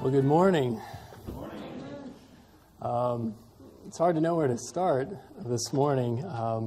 Well, good morning. It's hard to know where to start this morning. I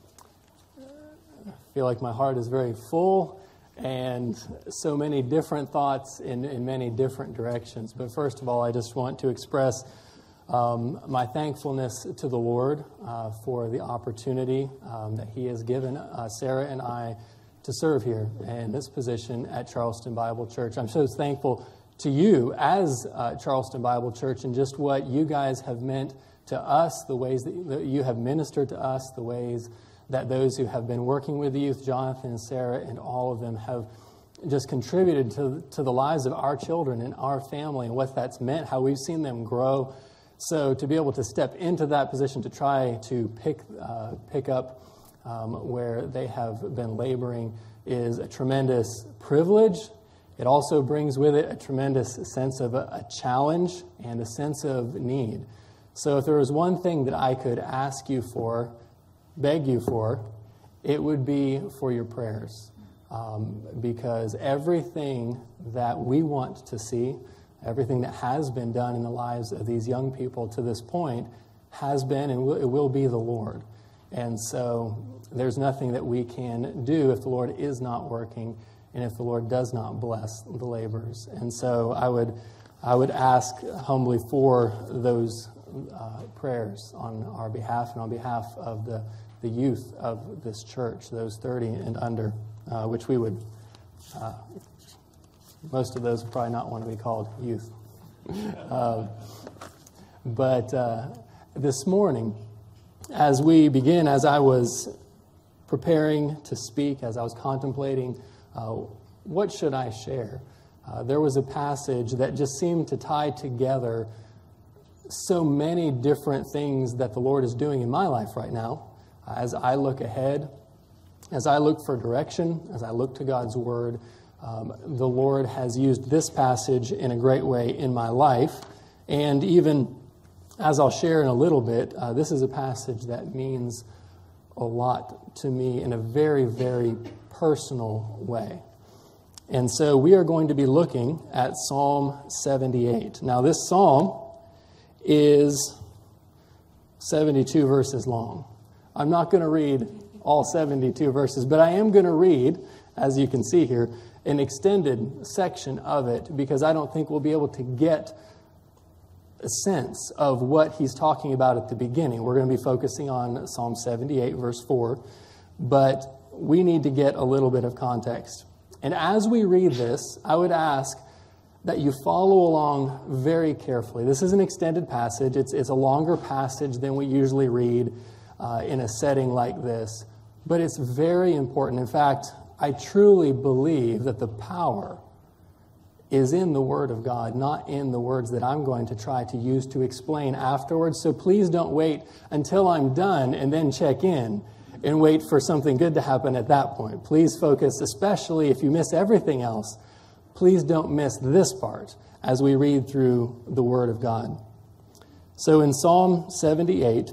feel like my heart is very full and so many different thoughts in many different directions. But first of all, I just want to express my thankfulness to the Lord for the opportunity that He has given Sarah and I to serve here in this position at Charleston Bible Church. I'm so thankful to you as Charleston Bible Church and just what you guys have meant to us, the ways that you have ministered to us, the ways that those who have been working with the youth, Jonathan and Sarah, and all of them have just contributed to the lives of our children and our family and what that's meant, how we've seen them grow. So to be able to step into that position to try to pick up where they have been laboring is a tremendous privilege. It also brings with it a tremendous sense of a challenge and a sense of need. So if there was one thing that I could ask you for, beg you for, it would be for your prayers. Because everything that we want to see, everything that has been done in the lives of these young people to this point has been and it will be the Lord. And so there's nothing that we can do if the Lord is not working and if the Lord does not bless the laborers. And so I would ask humbly for those prayers on our behalf and on behalf of the youth of this church, those 30 and under, which we would, most of those would probably not want to be called youth. But this morning, as we begin, as I was preparing to speak, as I was contemplating what should I share, there was a passage that just seemed to tie together so many different things that the Lord is doing in my life right now. As I look ahead, as I look for direction, as I look to God's Word, the Lord has used this passage in a great way in my life. And even as I'll share in a little bit, this is a passage that means a lot to me in a very, very personal way. And so we are going to be looking at Psalm 78. Now this psalm is 72 verses long. I'm not going to read all 72 verses, but I am going to read, as you can see here, an extended section of it because I don't think we'll be able to get a sense of what he's talking about at the beginning. We're going to be focusing on Psalm 78, verse 4, but we need to get a little bit of context. And as we read this, I would ask that you follow along very carefully. This is an extended passage. It's a longer passage than we usually read in a setting like this, but it's very important. In fact, I truly believe that the power is in the Word of God, not in the words that I'm going to try to use to explain afterwards. So please don't wait until I'm done and then check in and wait for something good to happen at that point. Please focus, especially if you miss everything else, please don't miss this part as we read through the Word of God. So in Psalm 78,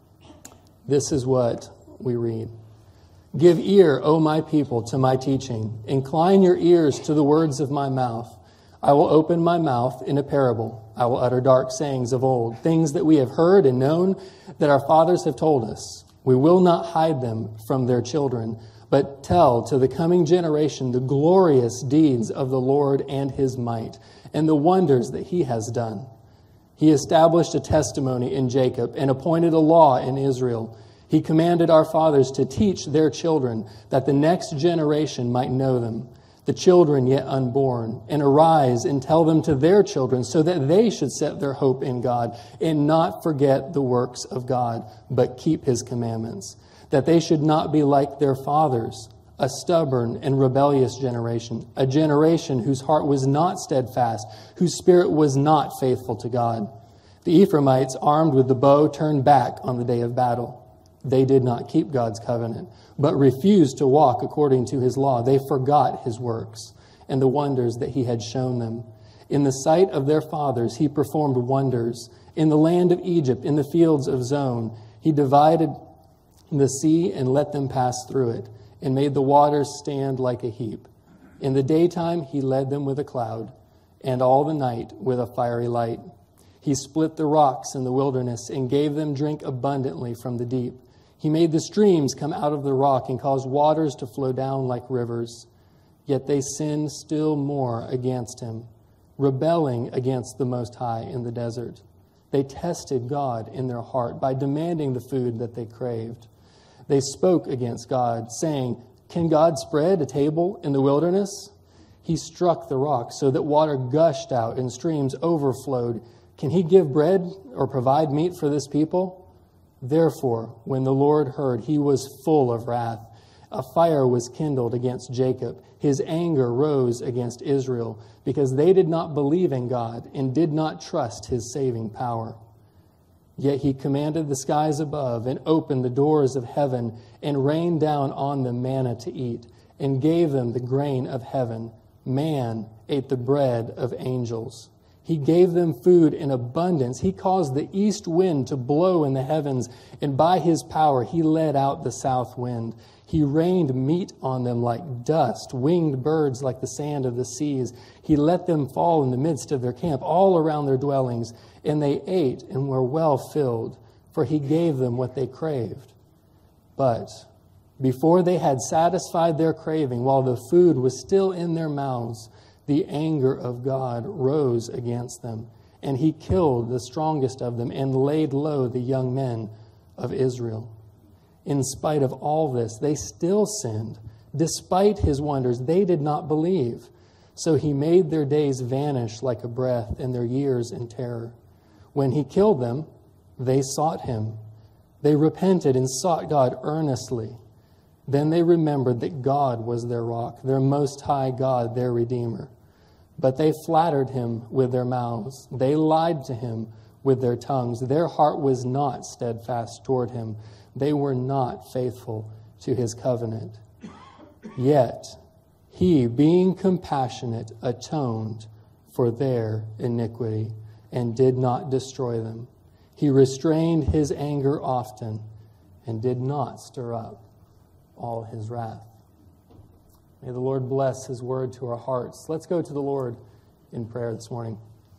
this is what we read. Give ear, O my people, to my teaching. Incline your ears to the words of my mouth. I will open my mouth in a parable. I will utter dark sayings of old, things that we have heard and known that our fathers have told us. We will not hide them from their children, but tell to the coming generation the glorious deeds of the Lord and His might, and the wonders that He has done. He established a testimony in Jacob and appointed a law in Israel. He commanded our fathers to teach their children, that the next generation might know them, the children yet unborn, and arise and tell them to their children, so that they should set their hope in God and not forget the works of God, but keep His commandments, that they should not be like their fathers, a stubborn and rebellious generation, a generation whose heart was not steadfast, whose spirit was not faithful to God. The Ephraimites, armed with the bow, turned back on the day of battle. They did not keep God's covenant, but refused to walk according to His law. They forgot His works and the wonders that He had shown them. In the sight of their fathers, He performed wonders. In the land of Egypt, in the fields of Zon, He divided the sea and let them pass through it, and made the waters stand like a heap. In the daytime, He led them with a cloud, and all the night with a fiery light. He split the rocks in the wilderness and gave them drink abundantly from the deep. He made the streams come out of the rock and caused waters to flow down like rivers. Yet they sinned still more against him, rebelling against the Most High in the desert. They tested God in their heart by demanding the food that they craved. They spoke against God, saying, "Can God spread a table in the wilderness?" He struck the rock so that water gushed out and streams overflowed. Can he give bread or provide meat for this people? Therefore, when the Lord heard, he was full of wrath. A fire was kindled against Jacob. His anger rose against Israel, because they did not believe in God and did not trust his saving power. Yet he commanded the skies above and opened the doors of heaven and rained down on them manna to eat and gave them the grain of heaven. Man ate the bread of angels. He gave them food in abundance. He caused the east wind to blow in the heavens, and by his power he led out the south wind. He rained meat on them like dust, winged birds like the sand of the seas. He let them fall in the midst of their camp, all around their dwellings, and they ate and were well filled, for he gave them what they craved. But before they had satisfied their craving, while the food was still in their mouths, the anger of God rose against them, and he killed the strongest of them and laid low the young men of Israel. In spite of all this, they still sinned. Despite his wonders, they did not believe. So he made their days vanish like a breath and their years in terror. When he killed them, they sought him. They repented and sought God earnestly. Then they remembered that God was their rock, their most high God, their Redeemer. But they flattered him with their mouths. They lied to him with their tongues. Their heart was not steadfast toward him. They were not faithful to his covenant. Yet he, being compassionate, atoned for their iniquity and did not destroy them. He restrained his anger often and did not stir up all his wrath. May the Lord bless his word to our hearts. Let's go to the Lord in prayer this morning.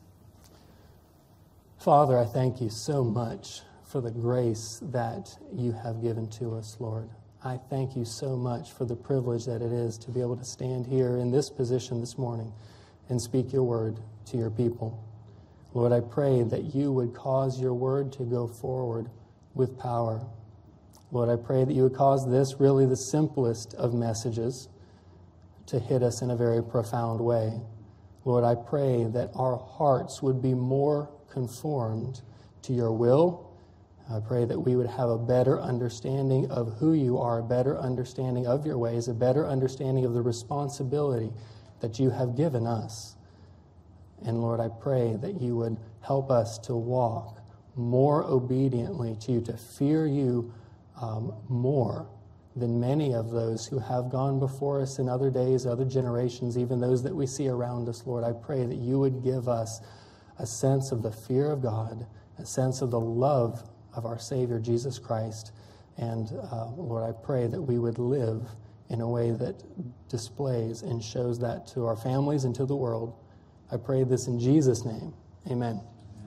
Father, I thank you so much for the grace that you have given to us, Lord. I thank you so much for the privilege that it is to be able to stand here in this position this morning and speak your word to your people. Lord, I pray that you would cause your word to go forward with power. Lord, I pray that you would cause this, really the simplest of messages, to hit us in a very profound way. Lord, I pray that our hearts would be more conformed to your will. I pray that we would have a better understanding of who you are, a better understanding of your ways, a better understanding of the responsibility that you have given us. And Lord, I pray that you would help us to walk more obediently to you, to fear you more than many of those who have gone before us in other days, other generations, even those that we see around us. Lord, I pray that you would give us a sense of the fear of God, a sense of the love of our Savior, Jesus Christ. And Lord, I pray that we would live in a way that displays and shows that to our families and to the world. I pray this in Jesus' name. Amen.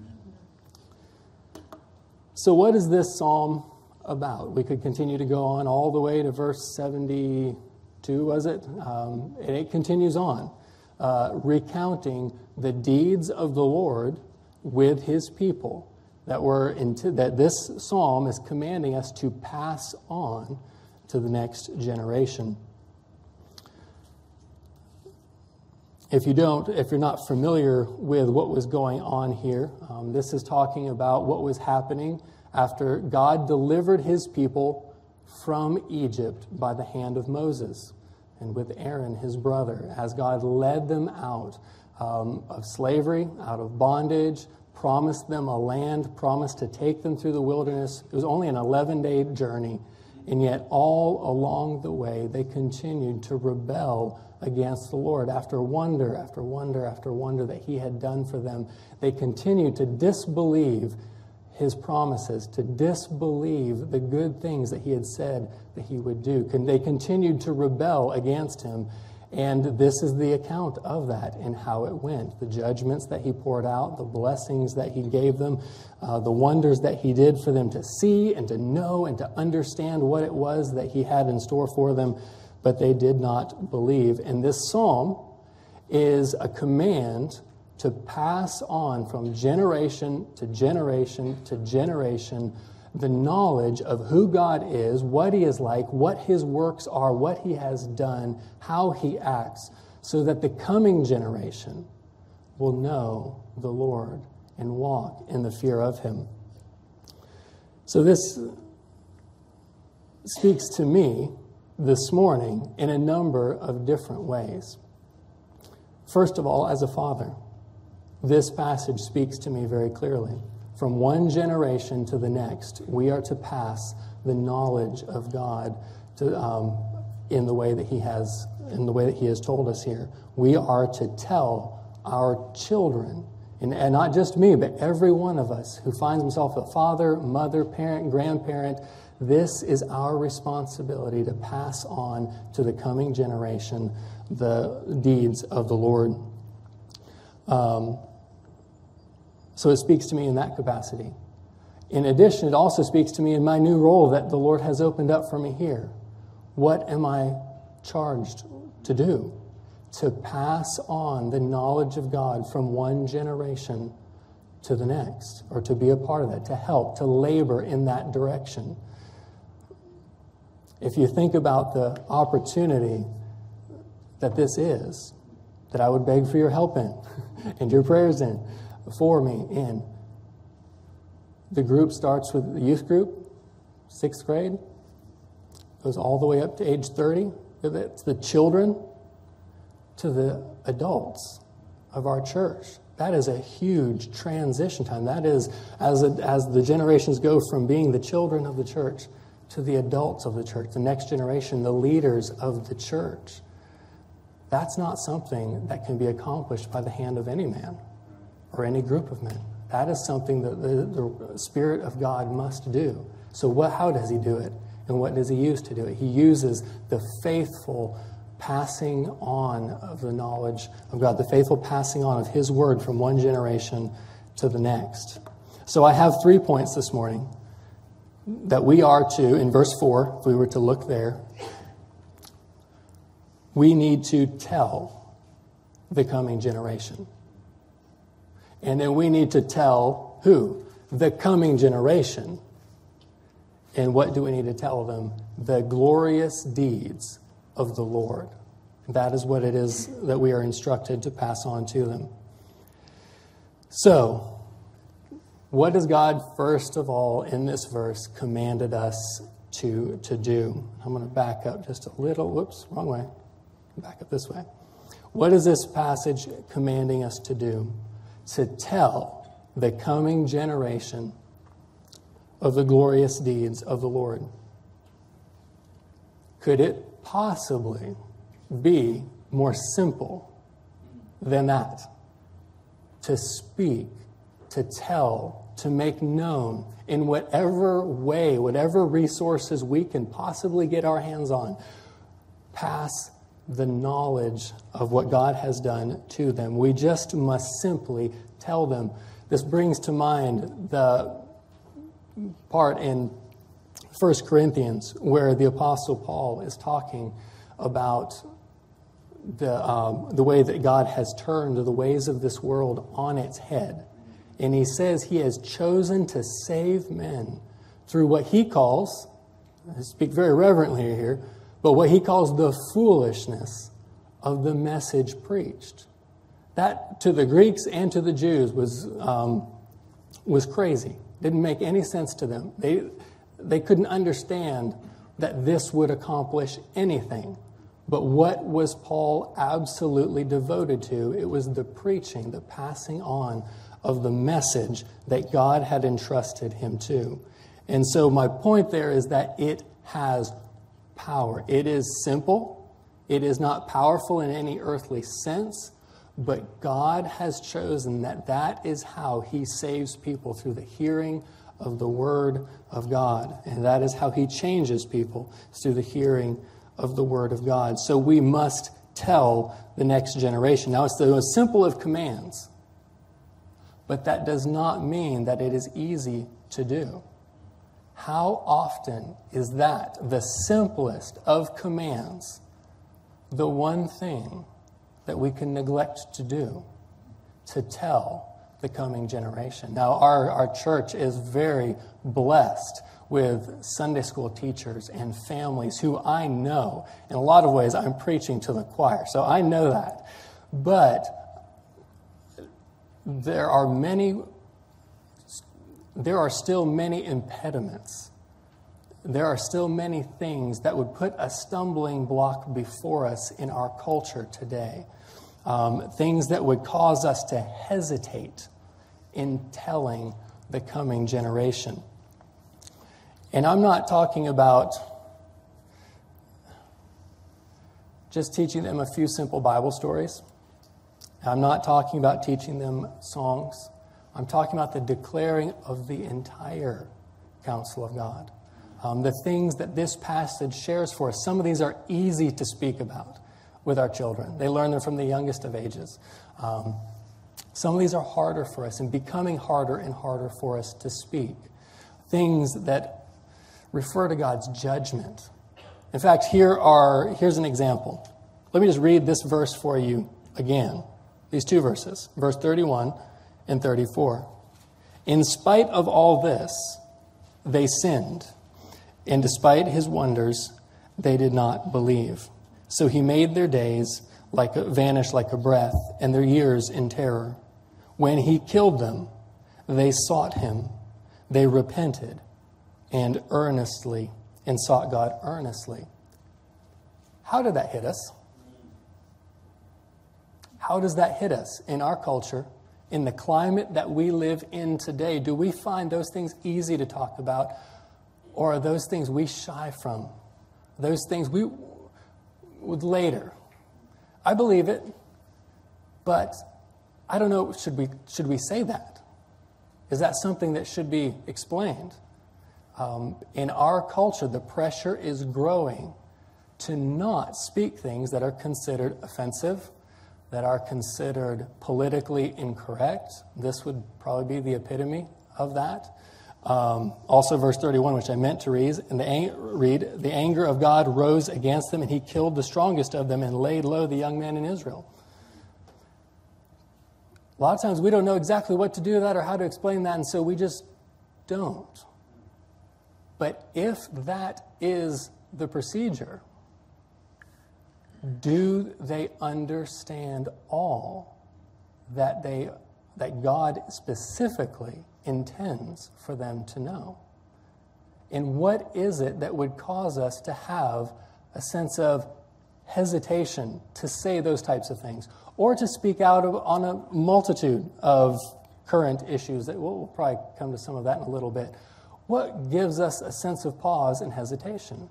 So what is this psalm about? We could continue to go on all the way to verse 72, was it? And it continues on, recounting the deeds of the Lord with his people that this psalm is commanding us to pass on to the next generation. If you're not familiar with what was going on here, this is talking about what was happening after God delivered his people from Egypt by the hand of Moses and with Aaron, his brother, as God led them out of slavery, out of bondage, promised them a land, promised to take them through the wilderness. It was only an 11-day journey, and yet all along the way they continued to rebel against the Lord. After wonder, after wonder, after wonder that he had done for them, they continued to disbelieve his promises, to disbelieve the good things that he had said that he would do. They continued to rebel against him. And this is the account of that and how it went. The judgments that he poured out, the blessings that he gave them, the wonders that he did for them to see and to know and to understand what it was that he had in store for them, but they did not believe. And this psalm is a command to pass on from generation to generation to generation the knowledge of who God is, what he is like, what his works are, what he has done, how he acts, so that the coming generation will know the Lord and walk in the fear of him. So this speaks to me this morning in a number of different ways. First of all, as a father, this passage speaks to me very clearly. From one generation to the next, we are to pass the knowledge of God in the way that he has told us here. We are to tell our children, and not just me, but every one of us who finds himself a father, mother, parent, grandparent. This is our responsibility to pass on to the coming generation the deeds of the Lord. So it speaks to me in that capacity. In addition, it also speaks to me in my new role that the Lord has opened up for me here. What am I charged to do? To pass on the knowledge of God from one generation to the next, or to be a part of that, to help, to labor in that direction. If you think about the opportunity that this is, that I would beg for your help in, and your prayers in, for me in. The group starts with the youth group, 6th grade, goes all the way up to age 30. It's the children to the adults of our church. That is a huge transition time. That is, as the generations go from being the children of the church to the adults of the church, the next generation, the leaders of the church. That's not something that can be accomplished by the hand of any man or any group of men. That is something that the Spirit of God must do. So how does he do it? And what does he use to do it? He uses the faithful passing on of the knowledge of God, the faithful passing on of his word from one generation to the next. So I have 3 points this morning that we are to, in verse 4, if we were to look there, we need to tell the coming generation. And then we need to tell who? The coming generation. And what do we need to tell them? The glorious deeds of the Lord. That is what it is that we are instructed to pass on to them. So, what has God, first of all, in this verse, commanded us to do? I'm going to back up just a little. Whoops, wrong way. Back up this way. What is this passage commanding us to do? To tell the coming generation of the glorious deeds of the Lord. Could it possibly be more simple than that? To speak, to tell, to make known in whatever way, whatever resources we can possibly get our hands on, pass the knowledge of what God has done to them. We just must simply tell them. This brings to mind the part in 1 Corinthians where the Apostle Paul is talking about the way that God has turned the ways of this world on its head. And he says he has chosen to save men through what he calls, I speak very reverently here, but what he calls the foolishness of the message preached. That, to the Greeks and to the Jews, was crazy. Didn't make any sense to them. They couldn't understand that this would accomplish anything. But what was Paul absolutely devoted to? It was the preaching, the passing on of the message that God had entrusted him to. And so my point there is that it has power. It is simple. It is not powerful in any earthly sense, but God has chosen that is how he saves people, through the hearing of the word of God. And that is how he changes people, through the hearing of the word of God. So we must tell the next generation. Now, it's the most simple of commands, but that does not mean that it is easy to do. How often is that, the simplest of commands, the one thing that we can neglect to do, to tell the coming generation? Now, our church is very blessed with Sunday school teachers and families who I know, in a lot of ways, I'm preaching to the choir, so I know that. But there are still many impediments. There are still many things that would put a stumbling block before us in our culture today. Things that would cause us to hesitate in telling the coming generation. And I'm not talking about just teaching them a few simple Bible stories. I'm not talking about teaching them songs. I'm talking about the declaring of the entire counsel of God. The things that this passage shares for us. Some of these are easy to speak about with our children. They learn them from the youngest of ages. Some of these are harder for us and becoming harder and harder for us to speak. Things that refer to God's judgment. In fact, here's an example. Let me just read this verse for you again. These two verses, verse 31 and 34. In spite of all this, they sinned, and despite his wonders, they did not believe. So he made their days vanish like a breath, and their years in terror. When he killed them, they sought him. They repented and sought God earnestly. How did that hit us? How does that hit us in our culture, in the climate that we live in today? Do we find those things easy to talk about, or are those things we shy from? Those things we would later. I believe it, but I don't know, should we say that? Is that something that should be explained? In our culture, the pressure is growing to not speak things that are considered offensive, that are considered politically incorrect. This would probably be the epitome of that. Also, verse 31, which I meant to read, the anger of God rose against them, and he killed the strongest of them and laid low the young man in Israel. A lot of times we don't know exactly what to do with that or how to explain that, and so we just don't. But if that is the procedure, do they understand all that God specifically intends for them to know? And what is it that would cause us to have a sense of hesitation to say those types of things, or to speak out on a multitude of current issues that we'll probably come to some of that in a little bit? What gives us a sense of pause and hesitation?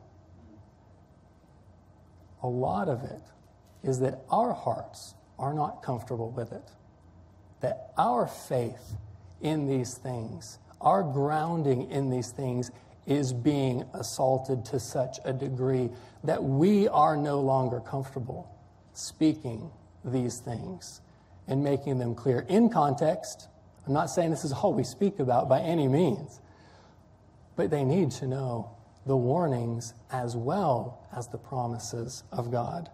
A lot of it is that our hearts are not comfortable with it. That our faith in these things, our grounding in these things, is being assaulted to such a degree that we are no longer comfortable speaking these things and making them clear in context. I'm not saying this is all we speak about by any means, but they need to know the warnings as well as the promises of God.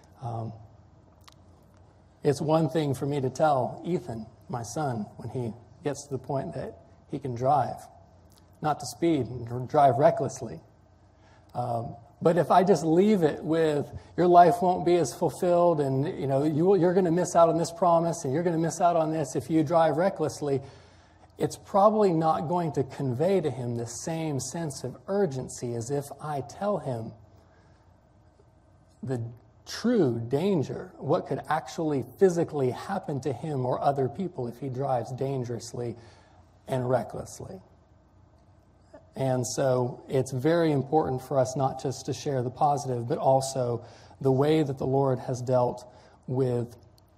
It's one thing for me to tell Ethan, my son, when he gets to the point that he can drive, not to speed and drive recklessly. But if I just leave it with, your life won't be as fulfilled, and you're going to miss out on this promise, and you're going to miss out on this if you drive recklessly, it's probably not going to convey to him the same sense of urgency as if I tell him the true danger, what could actually physically happen to him or other people if he drives dangerously and recklessly. And so it's very important for us not just to share the positive, but also the way that the Lord has dealt with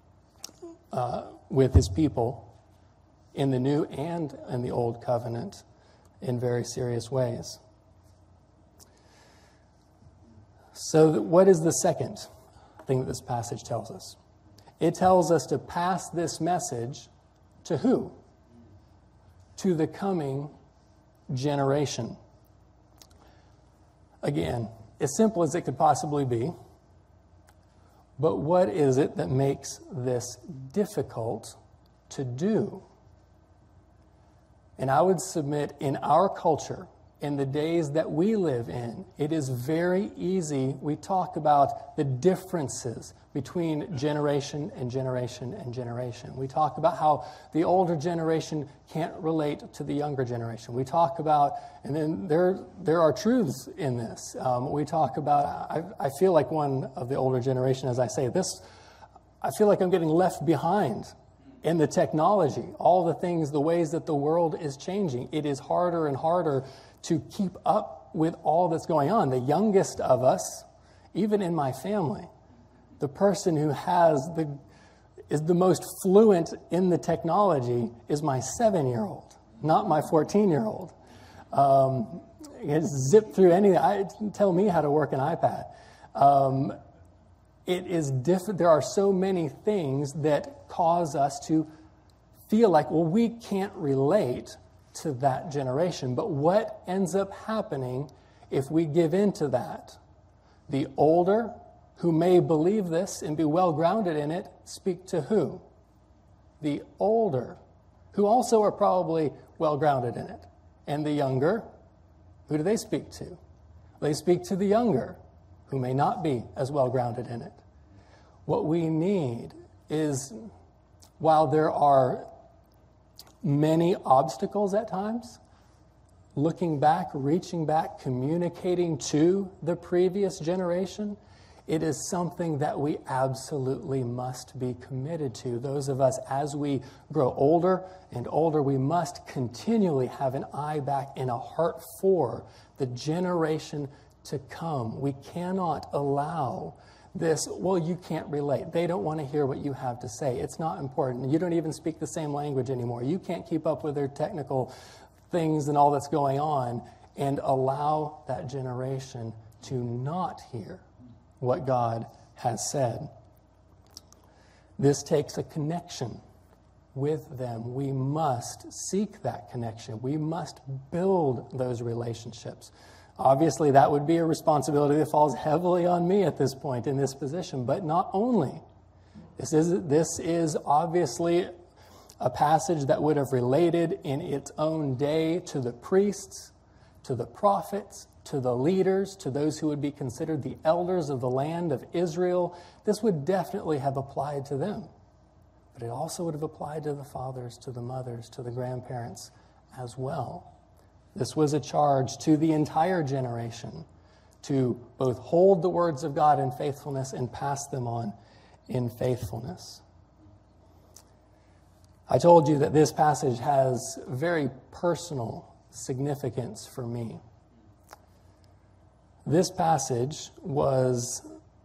his people in the New and in the Old Covenant in very serious ways. So what is the second thing that this passage tells us. It tells us to pass this message to who? To the coming generation. Again, as simple as it could possibly be, but what is it that makes this difficult to do? And I would submit, in our culture, in the days that we live in, it is very easy. We talk about the differences between generation and generation and generation. We talk about how the older generation can't relate to the younger generation. We talk about, and then there are truths in this. We talk about, I feel like one of the older generation, as I say this, I feel like I'm getting left behind in the technology, all the things, the ways that the world is changing. It is harder and harder to keep up with all that's going on. The youngest of us, even in my family, the person who is the most fluent in the technology is my 7-year-old, not my 14-year-old. It's zipped through anything. Tell me how to work an iPad. It is different. There are so many things that cause us to feel like, well, we can't relate to that generation. But what ends up happening if we give in to that? The older, who may believe this and be well grounded in it, speak to who? The older, who also are probably well grounded in it. And the younger, who do they speak to? They speak to the younger, who may not be as well grounded in it. What we need is, while there are many obstacles at times, looking back, reaching back, communicating to the previous generation, it is something that we absolutely must be committed to. Those of us, as we grow older and older, we must continually have an eye back and a heart for the generation to come. We cannot allow this, well, you can't relate. They don't want to hear what you have to say. It's not important. You don't even speak the same language anymore. You can't keep up with their technical things and all that's going on, and allow that generation to not hear what God has said. This takes a connection with them. We must seek that connection. We must build those relationships. Obviously, that would be a responsibility that falls heavily on me at this point in this position, but not only. This is obviously a passage that would have related in its own day to the priests, to the prophets, to the leaders, to those who would be considered the elders of the land of Israel. This would definitely have applied to them. But it also would have applied to the fathers, to the mothers, to the grandparents as well. This was a charge to the entire generation to both hold the words of God in faithfulness and pass them on in faithfulness. I told you that this passage has very personal significance for me. This passage was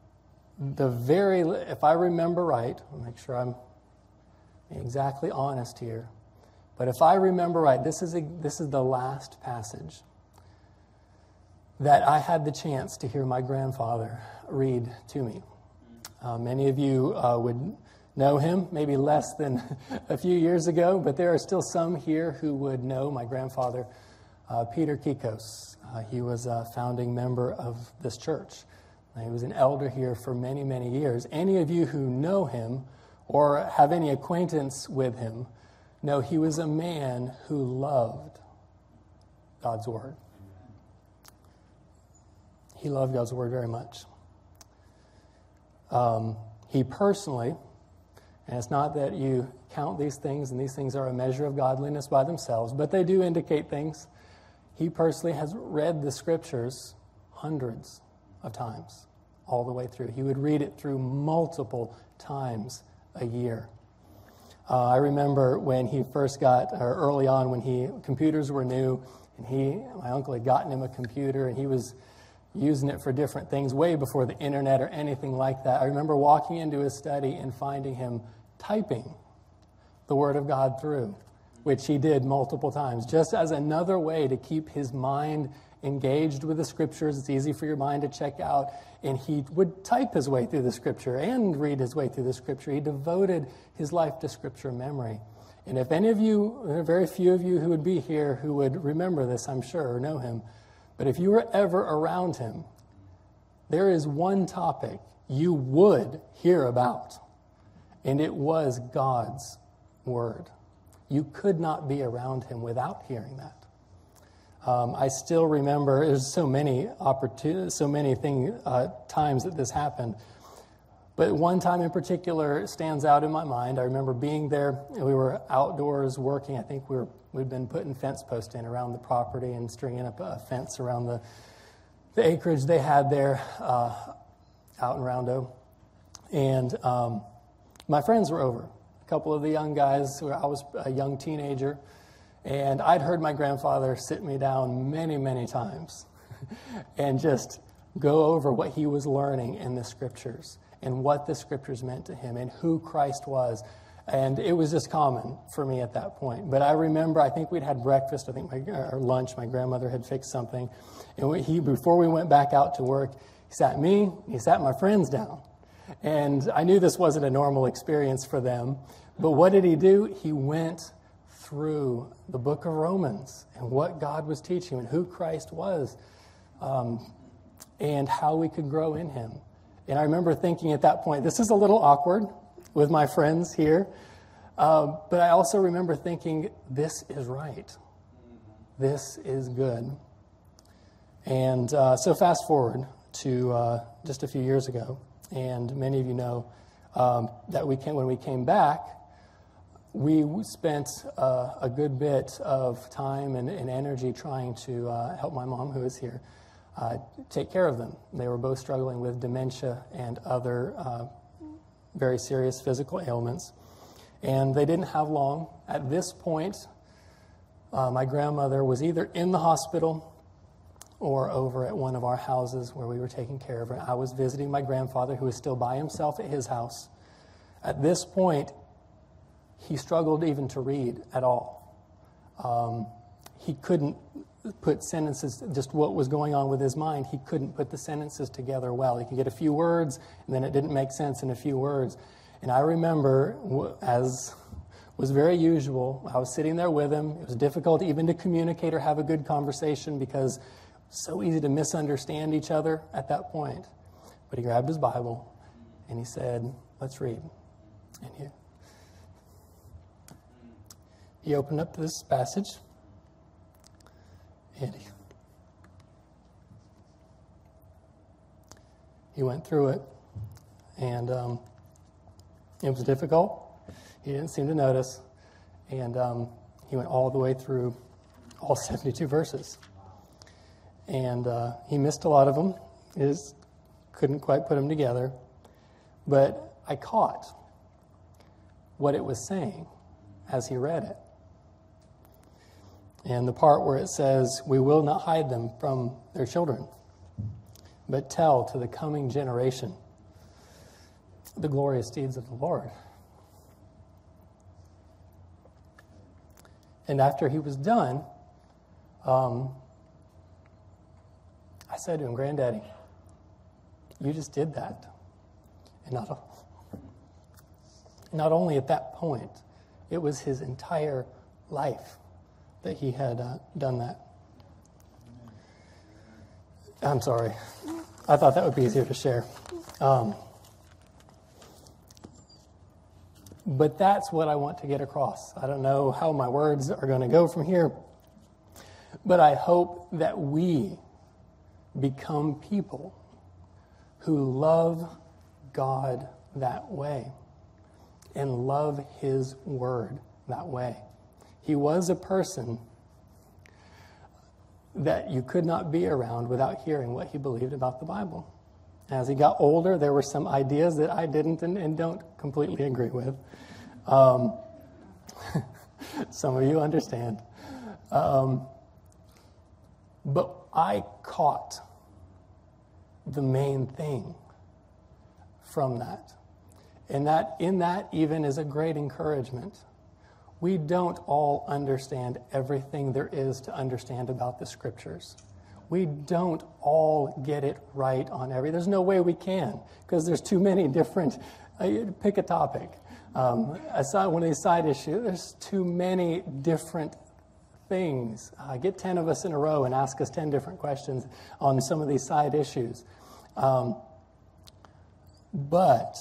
if I remember right, I'll make sure I'm exactly honest here, but if I remember right, this is the last passage that I had the chance to hear my grandfather read to me. Many of you would know him, maybe less than a few years ago, but there are still some here who would know my grandfather, Peter Kikos. He was a founding member of this church. He was an elder here for many, many years. Any of you who know him or have any acquaintance with him know he was a man who loved God's Word. He loved God's Word very much. He personally, and it's not that you count these things, and these things are a measure of godliness by themselves, but they do indicate things. He personally has read the Scriptures hundreds of times, all the way through. He would read it through multiple times a year. I remember when he first early on when computers were new, and my uncle had gotten him a computer, and he was using it for different things way before the internet or anything like that. I remember walking into his study and finding him typing the Word of God through, which he did multiple times, just as another way to keep his mind engaged with the scriptures. It's easy for your mind to check out. And he would type his way through the scripture and read his way through the scripture. He devoted his life to scripture memory. And if any of you, there are very few of you who would be here who would remember this, I'm sure, or know him. But if you were ever around him, there is one topic you would hear about. And it was God's word. You could not be around him without hearing that. I still remember, there's so many times that this happened. But one time in particular stands out in my mind. I remember being there, and we were outdoors working. I think we'd been putting fence posts in around the property and stringing up a fence around the acreage they had there out in Roundo. And my friends were over. A couple of the young guys, I was a young teenager, and I'd heard my grandfather sit me down many, many times and just go over what he was learning in the scriptures and what the scriptures meant to him and who Christ was. And it was just common for me at that point. But I remember, I think we'd had breakfast, or lunch. My grandmother had fixed something. And before we went back out to work, he sat my friends down. And I knew this wasn't a normal experience for them. But what did he do? He went through the book of Romans and what God was teaching and who Christ was and how we could grow in him. And I remember thinking at that point, this is a little awkward with my friends here, but I also remember thinking, this is right. This is good. And so fast forward to just a few years ago, and many of you know that when we came back, we spent a good bit of time and energy trying to help my mom, who is here, take care of them. They were both struggling with dementia and other very serious physical ailments. And they didn't have long. At this point, my grandmother was either in the hospital or over at one of our houses where we were taking care of her. I was visiting my grandfather, who was still by himself at his house. At this point, he struggled even to read at all. He couldn't put sentences, just what was going on with his mind, he couldn't put the sentences together well. He could get a few words, and then it didn't make sense in a few words. And I remember, as was very usual, I was sitting there with him. It was difficult even to communicate or have a good conversation because it was so easy to misunderstand each other at that point. But he grabbed his Bible, and he said, let's read. And he opened up this passage, and he went through it, and it was difficult. He didn't seem to notice, and he went all the way through all 72 verses. And he missed a lot of them. He just couldn't quite put them together. But I caught what it was saying as he read it. And the part where it says, we will not hide them from their children, but tell to the coming generation the glorious deeds of the Lord. And after he was done, I said to him, Granddaddy, you just did that. And not only at that point, it was his entire life that he had done that. I'm sorry. I thought that would be easier to share. But that's what I want to get across. I don't know how my words are going to go from here, but I hope that we become people who love God that way and love his word that way. He was a person that you could not be around without hearing what he believed about the Bible. As he got older, there were some ideas that I didn't and don't completely agree with. Some of you understand. But I caught the main thing from that. And that in that even is a great encouragement. We don't all understand everything there is to understand about the Scriptures. We don't all get it right on there's no way we can, because there's too many different, pick a topic. One of these side issues, there's too many different things. Get 10 of us in a row and ask us 10 different questions on some of these side issues. But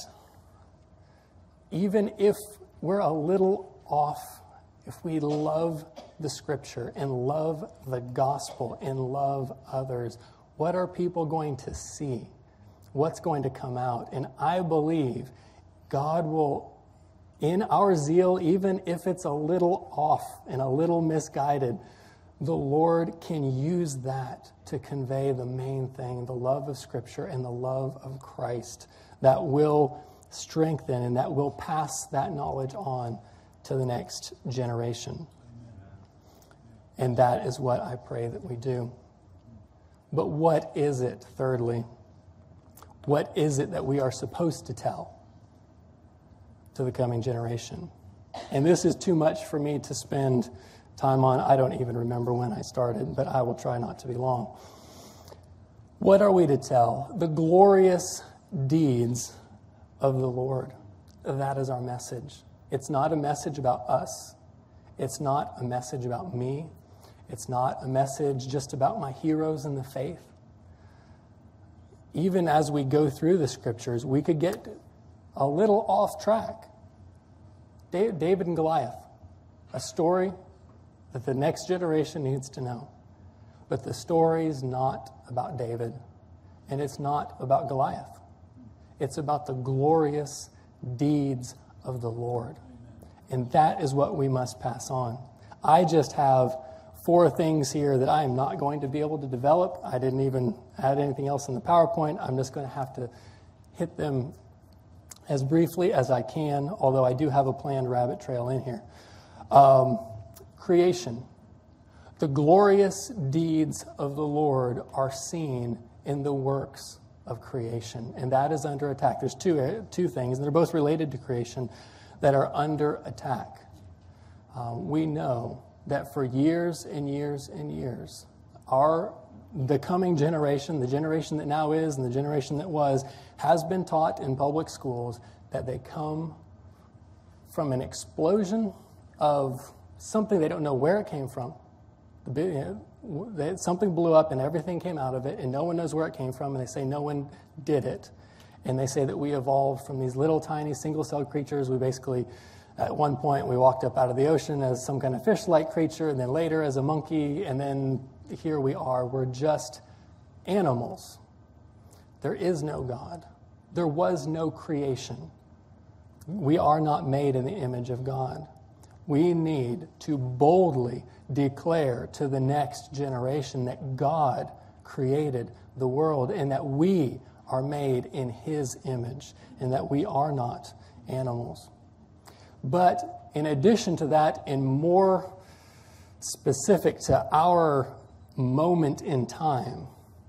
even if we're a little off, if we love the Scripture and love the gospel and love others, what are people going to see? What's going to come out? And I believe God will, in our zeal, even if it's a little off and a little misguided, the Lord can use that to convey the main thing, the love of Scripture and the love of Christ, that will strengthen and that will pass that knowledge on to the next generation. And that is what I pray that we do. But what is it, thirdly? What is it that we are supposed to tell to the coming generation? And this is too much for me to spend time on. I don't even remember when I started, but I will try not to be long. What are we to tell? The glorious deeds of the Lord. That is our message. It's not a message about us. It's not a message about me. It's not a message just about my heroes in the faith. Even as we go through the Scriptures, we could get a little off track. David and Goliath, a story that the next generation needs to know. But the story is not about David, and it's not about Goliath. It's about the glorious deeds of the Lord. And that is what we must pass on. I just have 4 things here that I am not going to be able to develop. I didn't even add anything else in the PowerPoint. I'm just going to have to hit them as briefly as I can, although I do have a planned rabbit trail in here. Creation. The glorious deeds of the Lord are seen in the works of creation, and that is under attack. There's two things, and they're both related to creation, that are under attack. We know that for years and years and years, the coming generation, the generation that now is and the generation that was, has been taught in public schools that they come from an explosion of something they don't know where it came from. Something blew up and everything came out of it, and no one knows where it came from, and they say no one did it. And they say that we evolved from these little tiny single-celled creatures. We basically, at one point, we walked up out of the ocean as some kind of fish-like creature, and then later as a monkey, and then here we are. We're just animals. There is no God. There was no creation. We are not made in the image of God. We need to boldly declare to the next generation that God created the world and that we are made in His image and that we are not animals. But in addition to that, and more specific to our moment in time,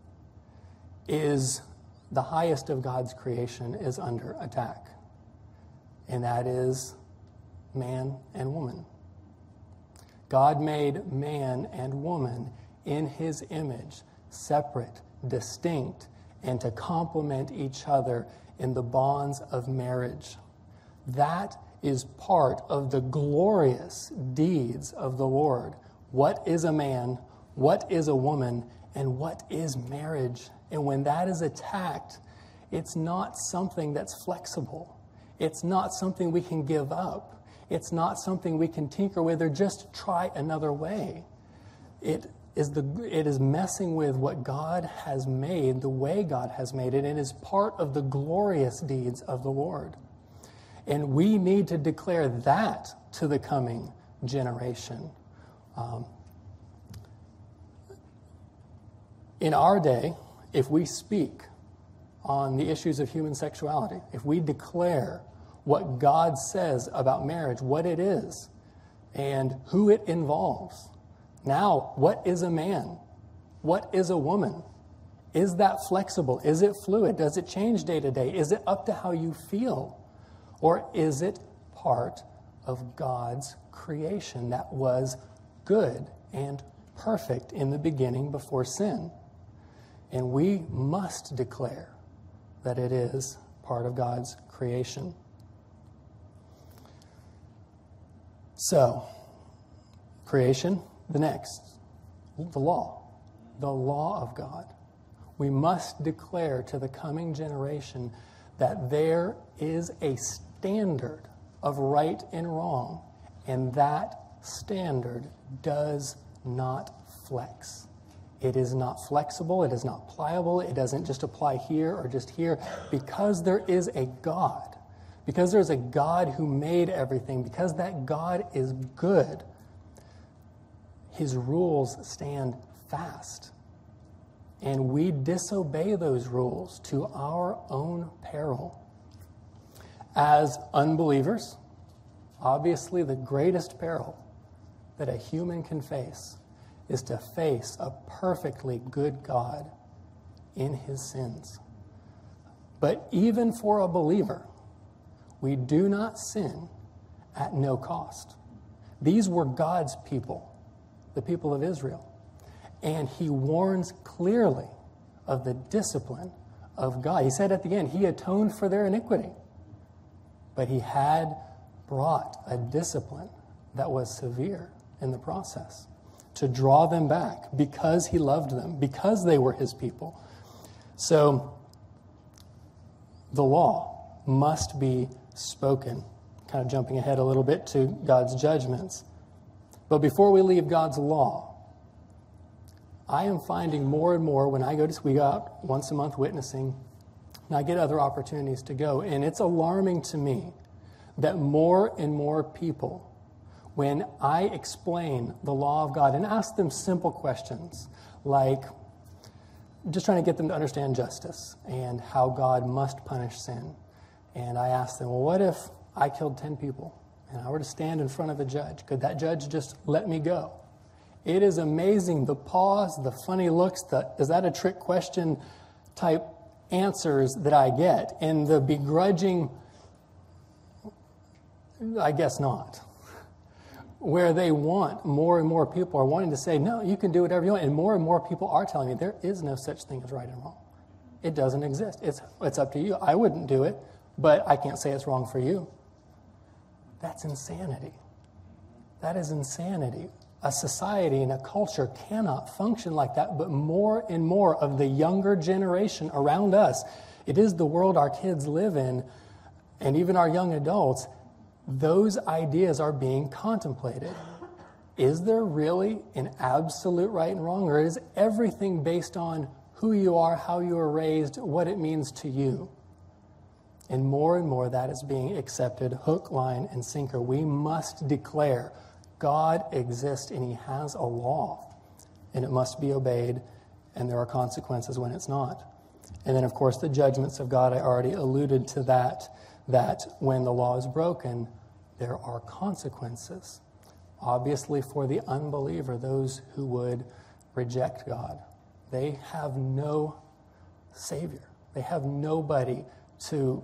is the highest of God's creation is under attack. And that is man and woman. God made man and woman in His image, separate, distinct, and to complement each other in the bonds of marriage. That is part of the glorious deeds of the Lord. What is a man? What is a woman? And what is marriage? And when that is attacked, it's not something that's flexible. It's not something we can give up. It's not something we can tinker with or just try another way. It is messing with what God has made, the way God has made it, and is part of the glorious deeds of the Lord. And we need to declare that to the coming generation. In our day, if we speak on the issues of human sexuality, if we declare what God says about marriage, what it is, and who it involves. Now, what is a man? What is a woman? Is that flexible? Is it fluid? Does it change day to day? Is it up to how you feel? Or is it part of God's creation that was good and perfect in the beginning before sin? And we must declare that it is part of God's creation. So, creation, the next, the law of God. We must declare to the coming generation that there is a standard of right and wrong, and that standard does not flex. It is not flexible, it is not pliable, it doesn't just apply here or just here, because there is a God. Because there's a God who made everything, because that God is good, his rules stand fast. And we disobey those rules to our own peril. As unbelievers, obviously the greatest peril that a human can face is to face a perfectly good God in his sins. But even for a believer, we do not sin at no cost. These were God's people, the people of Israel. And he warns clearly of the discipline of God. He said at the end, he atoned for their iniquity. But he had brought a discipline that was severe in the process to draw them back because he loved them, because they were his people. So the law must be spoken. Kind of jumping ahead a little bit to God's judgments. But before we leave God's law, I am finding more and more when we go out once a month witnessing, and I get other opportunities to go, and it's alarming to me that more and more people, when I explain the law of God and ask them simple questions like just trying to get them to understand justice and how God must punish sin. And I ask them, well, what if I killed 10 people and I were to stand in front of a judge? Could that judge just let me go? It is amazing, the pause, the funny looks, is that a trick question type answers that I get, and the begrudging, I guess not, where they want, more and more people are wanting to say, no, you can do whatever you want, and more people are telling me there is no such thing as right and wrong. It doesn't exist. It's up to you. I wouldn't do it, but I can't say it's wrong for you. That's insanity. That is insanity. A society and a culture cannot function like that, but more and more of the younger generation around us, it is the world our kids live in, and even our young adults, those ideas are being contemplated. Is there really an absolute right and wrong, or is everything based on who you are, how you were raised, what it means to you? And more that is being accepted, hook, line, and sinker. We must declare God exists and he has a law, and it must be obeyed, and there are consequences when it's not. And then, of course, the judgments of God, I already alluded to that when the law is broken, there are consequences. Obviously, for the unbeliever, those who would reject God, they have no Savior. They have nobody to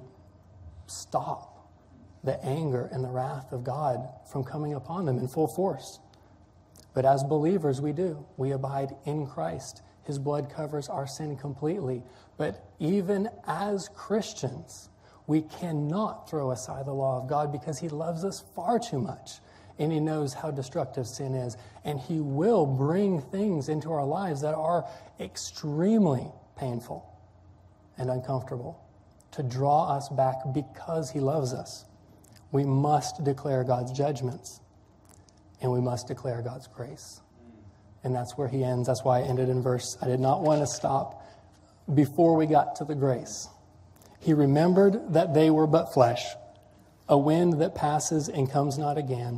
stop the anger and the wrath of God from coming upon them in full force. But as believers, we do. We abide in Christ. His blood covers our sin completely. But even as Christians, we cannot throw aside the law of God because he loves us far too much. And he knows how destructive sin is. And he will bring things into our lives that are extremely painful and uncomfortable to draw us back because he loves us. We must declare God's judgments, and we must declare God's grace. And that's where he ends. That's why I ended in verse. I did not want to stop before we got to the grace. He remembered that they were but flesh, a wind that passes and comes not again.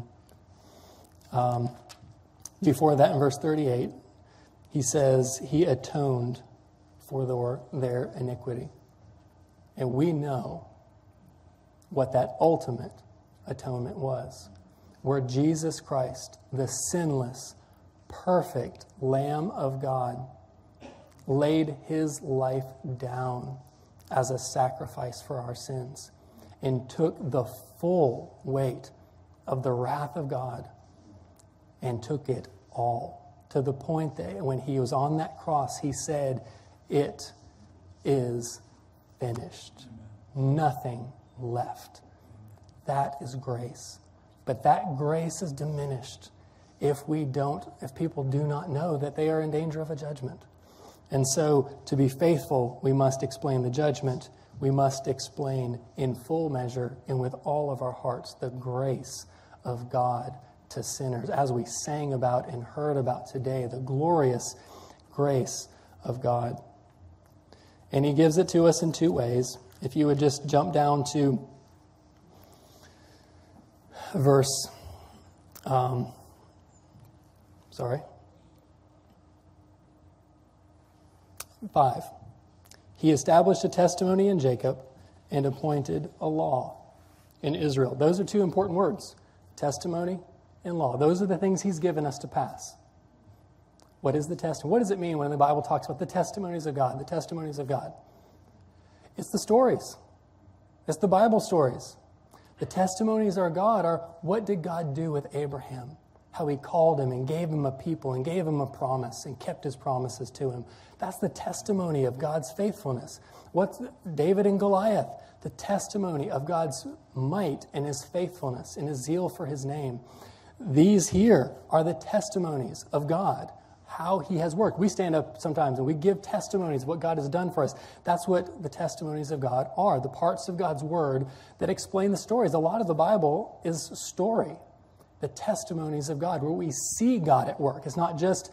Before that, in verse 38, he says he atoned for their iniquity. And we know what that ultimate atonement was, where Jesus Christ, the sinless, perfect Lamb of God, laid his life down as a sacrifice for our sins and took the full weight of the wrath of God and took it all, to the point that when he was on that cross, he said, It is finished. Nothing left. That is grace. But that grace is diminished if people do not know that they are in danger of a judgment. And so, to be faithful, we must explain the judgment. We must explain in full measure and with all of our hearts the grace of God to sinners, as we sang about and heard about today, the glorious grace of God. And he gives it to us in two ways. If you would just jump down to verse 5. He established a testimony in Jacob and appointed a law in Israel. Those are two important words, testimony and law. Those are the things he's given us to pass. What is the testimony? What does it mean when the Bible talks about the testimonies of God? The testimonies of God. It's the stories. It's the Bible stories. The testimonies of God are, what did God do with Abraham? How he called him and gave him a people and gave him a promise and kept his promises to him. That's the testimony of God's faithfulness. What's David and Goliath? The testimony of God's might and his faithfulness and his zeal for his name. These here are the testimonies of God, how he has worked. We stand up sometimes and we give testimonies of what God has done for us. That's what the testimonies of God are, the parts of God's word that explain the stories. A lot of the Bible is story, the testimonies of God, where we see God at work. It's not just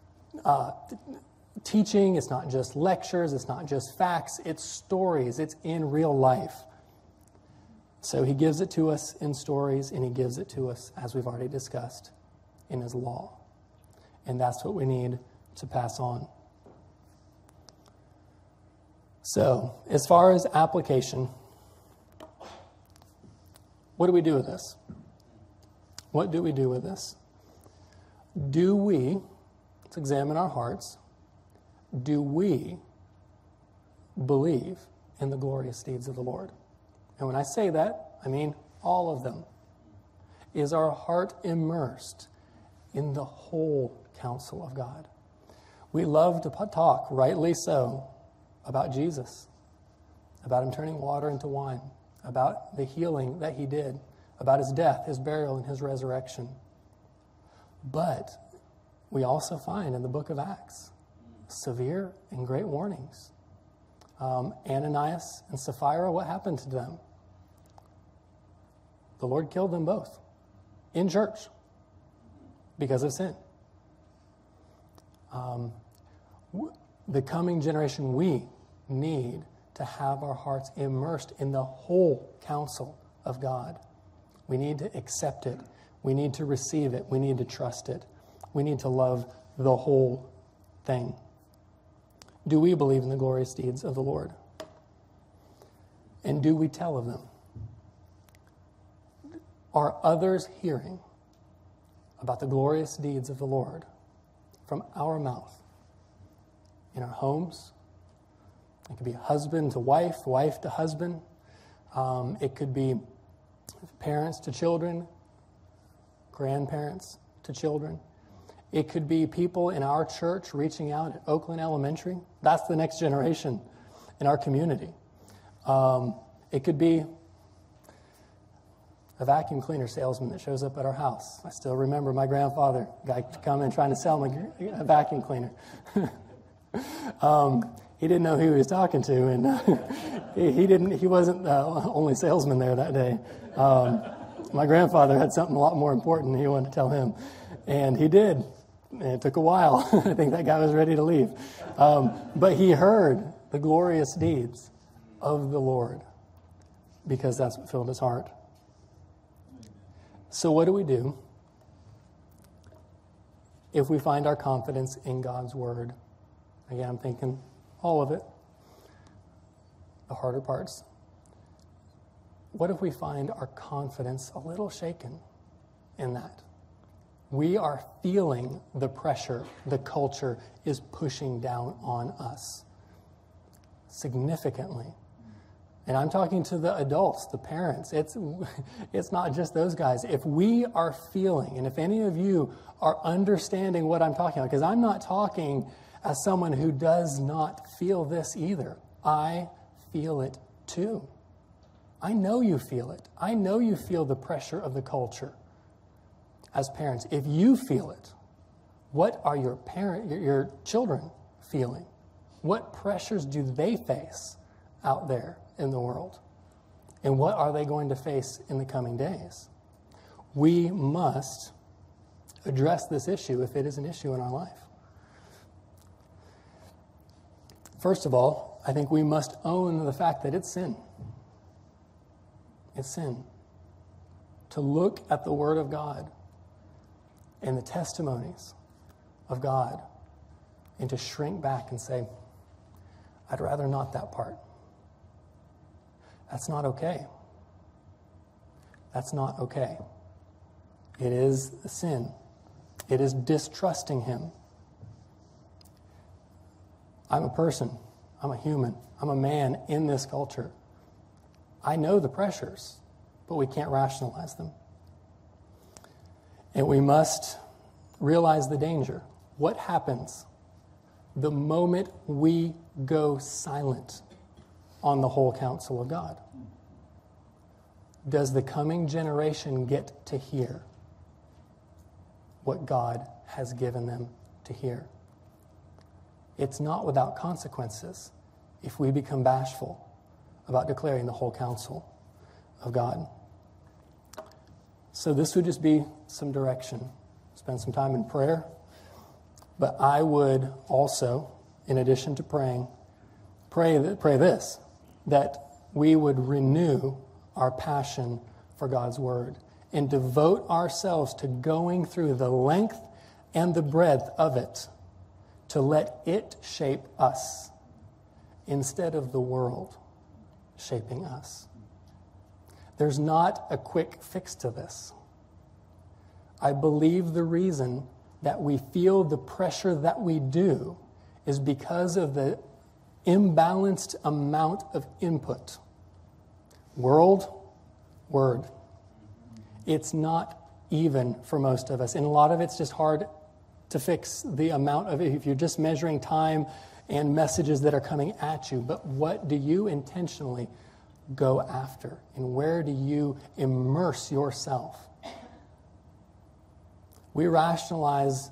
teaching, it's not just lectures, it's not just facts, it's stories, it's in real life. So he gives it to us in stories, and he gives it to us, as we've already discussed, in his law. And that's what we need to pass on. So, as far as application, what do we do with this? What do we do with this? Let's examine our hearts, do we believe in the glorious deeds of the Lord? And when I say that, I mean all of them. Is our heart immersed in the whole counsel of God? We love to talk, rightly so, about Jesus, about him turning water into wine, about the healing that he did, about his death, his burial, and his resurrection. But we also find in the book of Acts severe and great warnings. Ananias and Sapphira, what happened to them? The Lord killed them both in church because of sin. The coming generation, we need to have our hearts immersed in the whole counsel of God. We need to accept it. We need to receive it. We need to trust it. We need to love the whole thing. Do we believe in the glorious deeds of the Lord? And do we tell of them? Are others hearing about the glorious deeds of the Lord from our mouth? In our homes? It could be husband to wife, wife to husband. It could be parents to children, grandparents to children. It could be people in our church reaching out at Oakland Elementary. That's the next generation in our community. It could be a vacuum cleaner salesman that shows up at our house. I still remember my grandfather, guy coming trying to sell me a vacuum cleaner. He didn't know who he was talking to, and he wasn't the only salesman there that day. My grandfather had something a lot more important he wanted to tell him, and he did. And it took a while. I think that guy was ready to leave. But he heard the glorious deeds of the Lord because that's what filled his heart. So what do we do if we find our confidence in God's word? Again, I'm thinking all of it, the harder parts. What if we find our confidence a little shaken in that? We are feeling the pressure the culture is pushing down on us significantly. And I'm talking to the adults, the parents. It's not just those guys. If we are feeling, and if any of you are understanding what I'm talking about, because I'm not talking As someone who does not feel this either, I feel it too. I know you feel it. I know you feel the pressure of the culture. As parents, if you feel it, what are your children feeling? What pressures do they face out there in the world? And what are they going to face in the coming days? We must address this issue if it is an issue in our life. First of all, I think we must own the fact that it's sin. It's sin to look at the Word of God and the testimonies of God and to shrink back and say, I'd rather not that part. That's not okay. That's not okay. It is a sin. It is distrusting Him. I'm a person. I'm a human. I'm a man in this culture. I know the pressures, but we can't rationalize them. And we must realize the danger. What happens the moment we go silent on the whole counsel of God? Does the coming generation get to hear what God has given them to hear? It's not without consequences if we become bashful about declaring the whole counsel of God. So this would just be some direction. Spend some time in prayer. But I would also, in addition to praying, pray this, that we would renew our passion for God's Word and devote ourselves to going through the length and the breadth of it to let it shape us instead of the world shaping us. There's not a quick fix to this. I believe the reason that we feel the pressure that we do is because of the imbalanced amount of input. World, Word. It's not even for most of us. And a lot of it's just hard to fix the amount of it if you're just measuring time and messages that are coming at you. But what do you intentionally go after? And where do you immerse yourself? We rationalize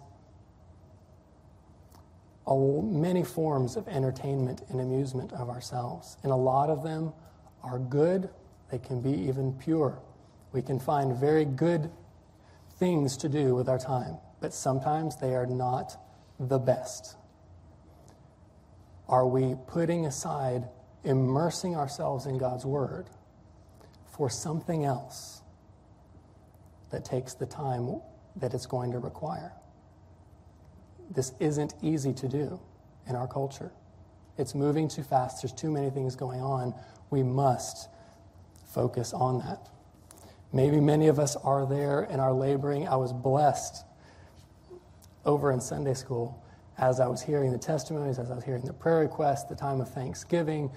many forms of entertainment and amusement of ourselves. And a lot of them are good. They can be even pure. We can find very good things to do with our time. But sometimes they are not the best. Are we putting aside immersing ourselves in God's Word for something else that takes the time that it's going to require? This isn't easy to do in our culture. It's moving too fast. There's too many things going on. We must focus on that. Maybe many of us are there and are laboring. I was blessed over in Sunday school as I was hearing the testimonies, as I was hearing the prayer requests, the time of Thanksgiving,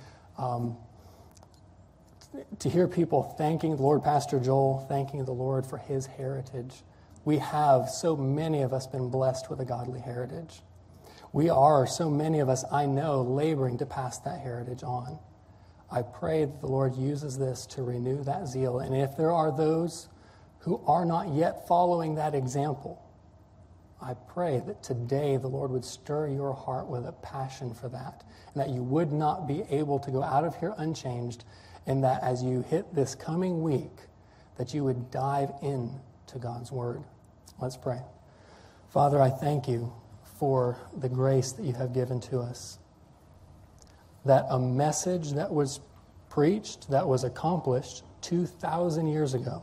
to hear people thanking the Lord, Pastor Joel, thanking the Lord for his heritage. We have, so many of us, been blessed with a godly heritage. We are, so many of us, I know, laboring to pass that heritage on. I pray that the Lord uses this to renew that zeal. And if there are those who are not yet following that example, I pray that today the Lord would stir your heart with a passion for that, and that you would not be able to go out of here unchanged, and that as you hit this coming week, that you would dive in to God's Word. Let's pray. Father, I thank you for the grace that you have given to us, that a message that was preached, that was accomplished 2,000 years ago,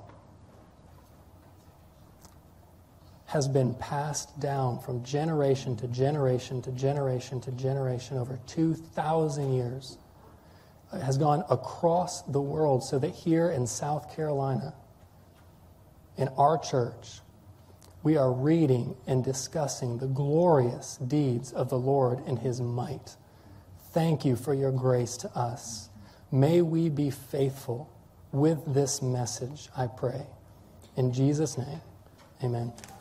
has been passed down from generation to generation to generation to generation over 2,000 years. It has gone across the world so that here in South Carolina, in our church, we are reading and discussing the glorious deeds of the Lord and His might. Thank you for your grace to us. May we be faithful with this message, I pray. In Jesus' name, amen.